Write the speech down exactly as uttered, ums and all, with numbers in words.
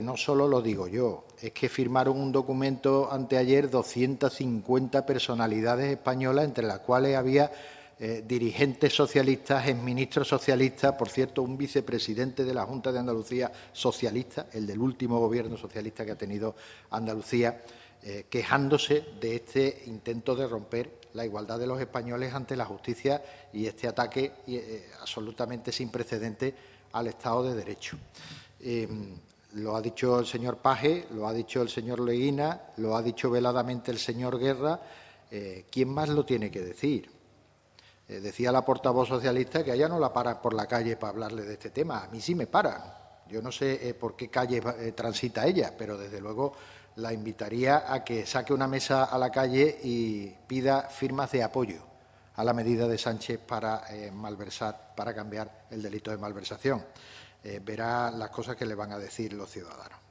no solo lo digo yo, es que firmaron un documento anteayer doscientas cincuenta personalidades españolas, entre las cuales había eh, dirigentes socialistas, exministros socialistas, por cierto, un vicepresidente de la Junta de Andalucía socialista, el del último gobierno socialista que ha tenido Andalucía, eh, quejándose de este intento de romper la igualdad de los españoles ante la justicia y este ataque eh, absolutamente sin precedentes al Estado de Derecho. Eh, lo ha dicho el señor Page, lo ha dicho el señor Leguina, lo ha dicho veladamente el señor Guerra. Eh, ¿Quién más lo tiene que decir? Eh, decía la portavoz socialista que a ella no la paran por la calle para hablarle de este tema. A mí sí me paran. Yo no sé eh, por qué calle eh, transita ella, pero desde luego la invitaría a que saque una mesa a la calle y pida firmas de apoyo a la medida de Sánchez para eh, malversar, para cambiar el delito de malversación. Eh, verá las cosas que le van a decir los ciudadanos.